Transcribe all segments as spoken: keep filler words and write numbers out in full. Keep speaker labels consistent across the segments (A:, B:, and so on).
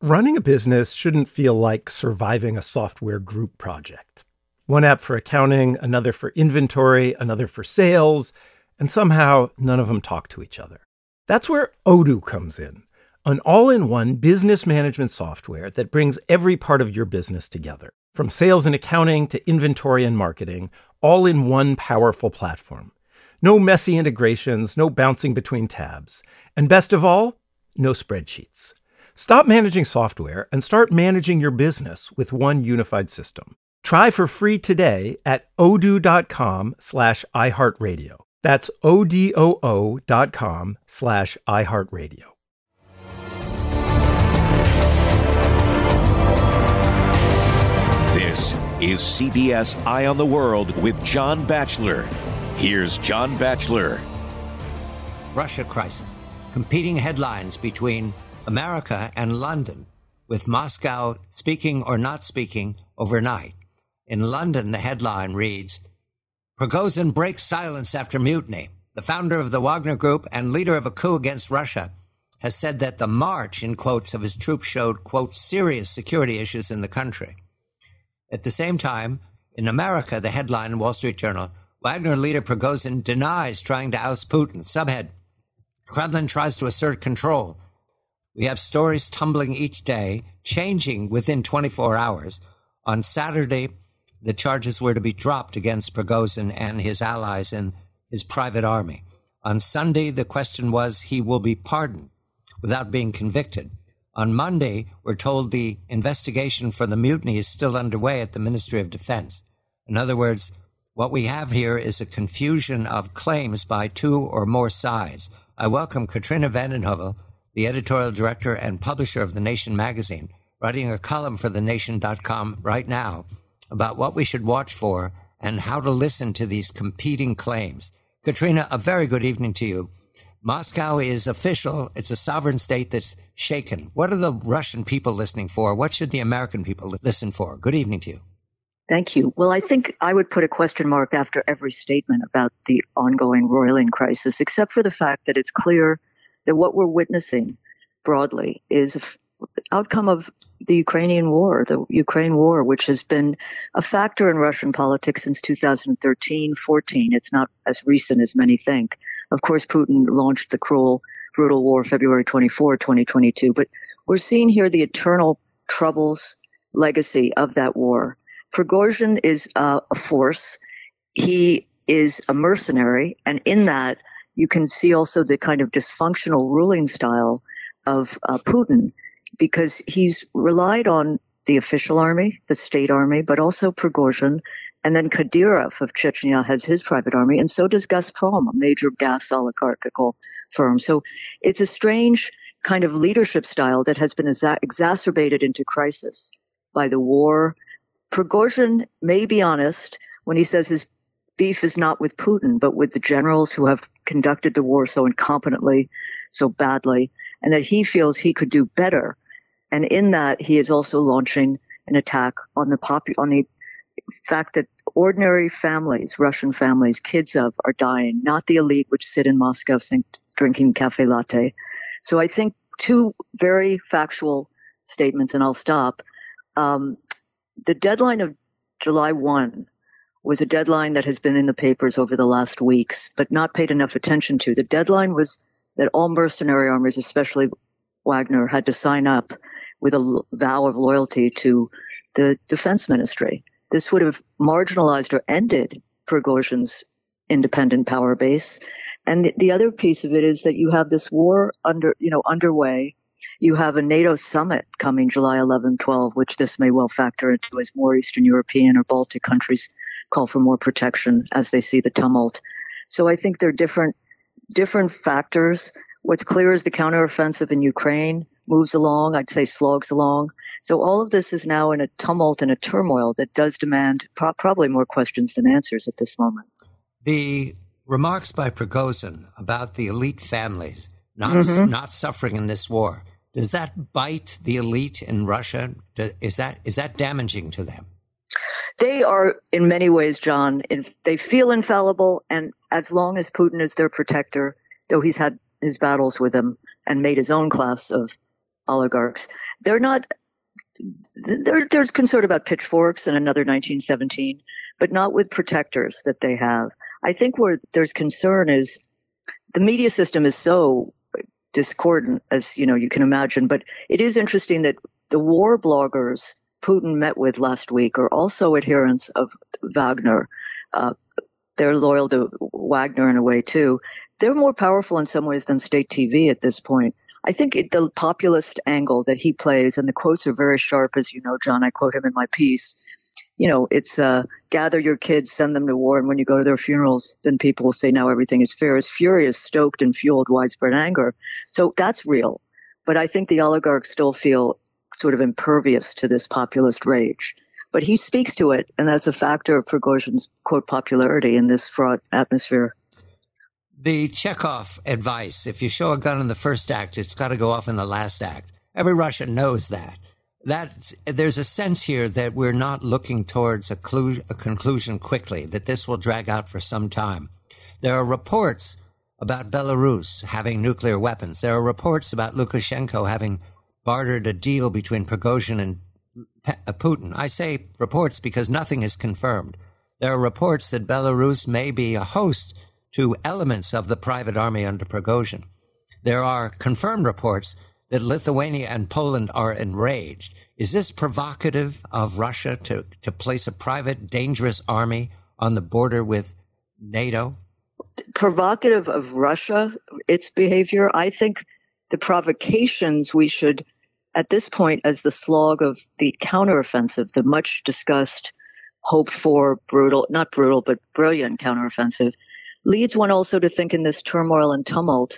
A: Running a business shouldn't feel like surviving a software group project. One app for accounting, another for inventory, another for sales, and somehow none of them talk to each other. That's where Odoo comes in, an all-in-one business management software that brings every part of your business together, from sales and accounting to inventory and marketing, all in one powerful platform. No messy integrations, no bouncing between tabs, and best of all, no spreadsheets. Stop managing software and start managing your business with one unified system. Try for free today at odoo.com slash iHeartRadio. That's O-D-O-O dot com slash iHeartRadio.
B: This is C B S Eye on the World with John Batchelor. Here's John Batchelor.
C: Russia crisis. Competing headlines between America and London, with Moscow speaking or not speaking overnight. In London, the headline reads, Prigozhin breaks silence after mutiny. The founder of the Wagner Group and leader of a coup against Russia has said that the march, in quotes, of his troops showed, quote, serious security issues in the country. At the same time, in America, the headline in Wall Street Journal, Wagner leader Prigozhin denies trying to oust Putin. Subhead, Kremlin tries to assert control. We have stories tumbling each day, changing within twenty-four hours. On Saturday, the charges were to be dropped against Prigozhin and his allies in his private army. On Sunday, the question was he will be pardoned without being convicted. On Monday, we're told the investigation for the mutiny is still underway at the Ministry of Defense. In other words, what we have here is a confusion of claims by two or more sides. I welcome Katrina vanden Heuvel, the editorial director and publisher of The Nation magazine, writing a column for the nation dot com right now about what we should watch for and how to listen to these competing claims. Katrina, a very good evening to you. Moscow is official. It's a sovereign state that's shaken. What are the Russian people listening for? What should the American people listen for? Good evening to you.
D: Thank you. Well, I think I would put a question mark after every statement about the ongoing roiling crisis, except for the fact that it's clear that what we're witnessing broadly is an outcome of the Ukrainian war, the Ukraine war, which has been a factor in Russian politics since two thousand thirteen, fourteen. It's not as recent as many think. Of course, Putin launched the cruel, brutal war February twenty-fourth, twenty twenty-two. But we're seeing here the eternal troubles, legacy of that war. Prigozhin is uh, a force. He is a mercenary. And in that, you can see also the kind of dysfunctional ruling style of uh, Putin, because he's relied on the official army, the state army, but also Prigozhin. And then Kadyrov of Chechnya has his private army, and so does Gazprom, a major gas oligarchical firm. So it's a strange kind of leadership style that has been exa- exacerbated into crisis by the war. Prigozhin may be honest when he says his beef is not with Putin, but with the generals who have conducted the war so incompetently, so badly, and that he feels he could do better. And in that, he is also launching an attack on the popu- on the fact that ordinary families, Russian families, kids of, are dying, not the elite which sit in Moscow sing- drinking cafe latte. So I think two very factual statements, and I'll stop. Um, the deadline of July first was a deadline that has been in the papers over the last weeks, but not paid enough attention to. The deadline was that all mercenary armies, especially Wagner, had to sign up with a vow of loyalty to the defense ministry. This would have marginalized or ended Prigozhin's independent power base. And the, the other piece of it is that you have this war under, you know, underway. You have a NATO summit coming July eleventh, twelfth, which this may well factor into as more Eastern European or Baltic countries call for more protection as they see the tumult. So I think there are different different factors. What's clear is the counteroffensive in Ukraine moves along, I'd say slogs along. So all of this is now in a tumult and a turmoil that does demand pro- probably more questions than answers at this moment.
C: The remarks by Prigozhin about the elite families not
D: Mm-hmm.
C: not suffering in this war, does that bite the elite in Russia? Is that is that damaging to them?
D: They are, in many ways, John, in, they feel infallible, and as long as Putin is their protector, though he's had his battles with him and made his own class of oligarchs. They're not, there, there's concern about pitchforks in another nineteen seventeen, but not with protectors that they have. I think where there's concern is the media system is so discordant, as you know, you can imagine. But it is interesting that the war bloggers Putin met with last week are also adherents of Wagner. Uh, they're loyal to Wagner in a way, too. They're more powerful in some ways than state T V at this point. I think it, the populist angle that he plays, and the quotes are very sharp, as you know, John, I quote him in my piece. You know, it's uh, gather your kids, send them to war, and when you go to their funerals, then people will say now everything is fair. His fury has stoked and fueled widespread anger. So that's real. But I think the oligarchs still feel sort of impervious to this populist rage. But he speaks to it, and that's a factor of Prigozhin's, quote, popularity in this fraught atmosphere.
C: The Chekhov advice, if you show a gun in the first act, it's got to go off in the last act. Every Russian knows that. That there's a sense here that we're not looking towards a, clu- a conclusion quickly, that this will drag out for some time. There are reports about Belarus having nuclear weapons. There are reports about Lukashenko having bartered a deal between Prigozhin and Putin. I say reports because nothing is confirmed. There are reports that Belarus may be a host to elements of the private army under Prigozhin. There are confirmed reports that Lithuania and Poland are enraged. Is this provocative of Russia to, to place a private, dangerous army on the border with NATO?
D: Provocative of Russia, its behavior? I think the provocations we should, at this point, as the slog of the counteroffensive, the much discussed, hoped for, brutal, not brutal, but brilliant counteroffensive, leads one also to think in this turmoil and tumult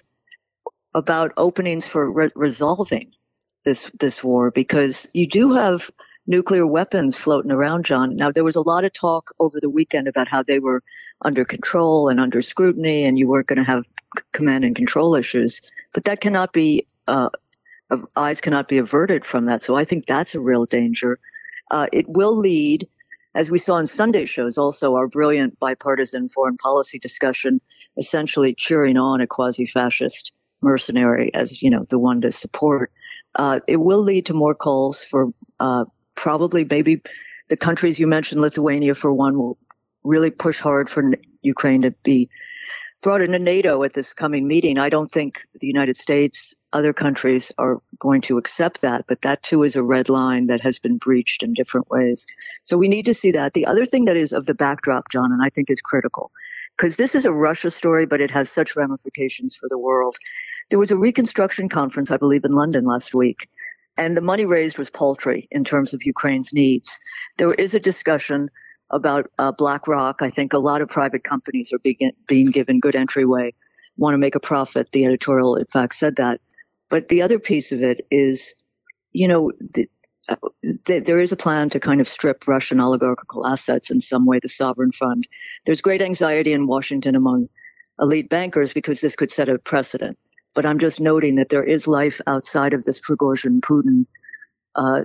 D: about openings for re- resolving this this war, because you do have nuclear weapons floating around, John. Now, there was a lot of talk over the weekend about how they were under control and under scrutiny, and you weren't going to have command and control issues. But that cannot be, uh, eyes cannot be averted from that. So I think that's a real danger. Uh, it will lead, as we saw in Sunday shows, also our brilliant bipartisan foreign policy discussion, essentially cheering on a quasi-fascist mercenary as, you know, the one to support. Uh, it will lead to more calls for uh, probably maybe the countries you mentioned, Lithuania for one, will really push hard for Ukraine to be brought into NATO at this coming meeting. I don't think the United States, other countries are going to accept that, but that too is a red line that has been breached in different ways. So we need to see that. The other thing that is of the backdrop, John, and I think is critical, because this is a Russia story, but it has such ramifications for the world. There was a reconstruction conference, I believe, in London last week, and the money raised was paltry in terms of Ukraine's needs. There is a discussion about uh, BlackRock. I think a lot of private companies are being, being given good entryway, want to make a profit. The editorial, in fact, said that. But the other piece of it is, you know, the, uh, th- there is a plan to kind of strip Russian oligarchical assets in some way, the sovereign fund. There's great anxiety in Washington among elite bankers because this could set a precedent. But I'm just noting that there is life outside of this Prigozhin-Putin uh,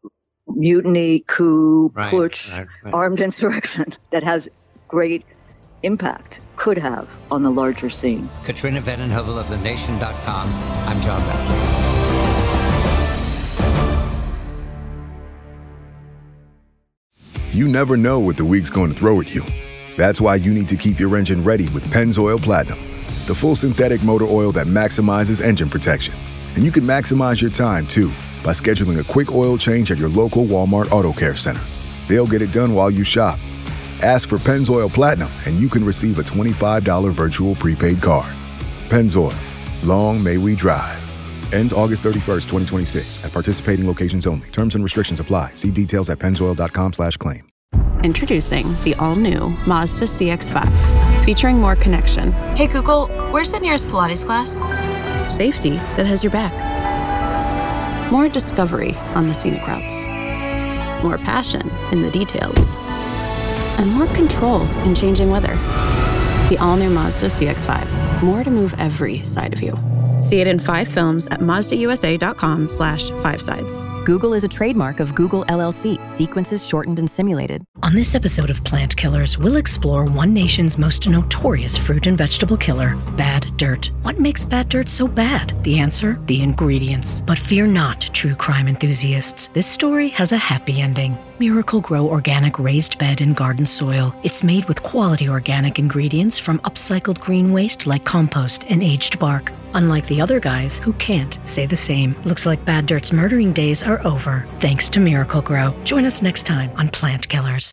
D: mutiny, coup,
C: right,
D: putsch,
C: right, right.
D: armed insurrection that has great impact, could have, on the larger scene.
C: Katrina Vanden Heuvel of the nation dot com. I'm John Batchelor.
E: You never know what the week's going to throw at you. That's why you need to keep your engine ready with Pennzoil Platinum, the full synthetic motor oil that maximizes engine protection. And you can maximize your time, too, by scheduling a quick oil change at your local Walmart Auto Care Center. They'll get it done while you shop. Ask for Pennzoil Platinum, and you can receive a twenty-five dollars virtual prepaid card. Pennzoil. Long may we drive. Ends August thirty-first, twenty twenty-six at participating locations only. Terms and restrictions apply. See details at pennzoil.com slash claim.
F: Introducing the all-new Mazda C X five, featuring more connection.
G: Hey Google, where's the nearest Pilates class?
F: Safety that has your back. More discovery on the scenic routes. More passion in the details. And more control in changing weather. The all-new Mazda C X five. More to move every side of you. See it in five films at mazdausa.com slash five sides.
H: Google is a trademark of Google L L C. Sequences shortened and simulated.
I: On this episode of Plant Killers, we'll explore one nation's most notorious fruit and vegetable killer, bad dirt. What makes bad dirt so bad? The answer? The ingredients. But fear not, true crime enthusiasts. This story has a happy ending. Miracle-Gro Organic Raised Bed and Garden Soil. It's made with quality organic ingredients from upcycled green waste like compost and aged bark. Unlike the other guys who can't say the same. Looks like Bad Dirt's murdering days are over, thanks to Miracle-Gro. Join us next time on Plant Killers.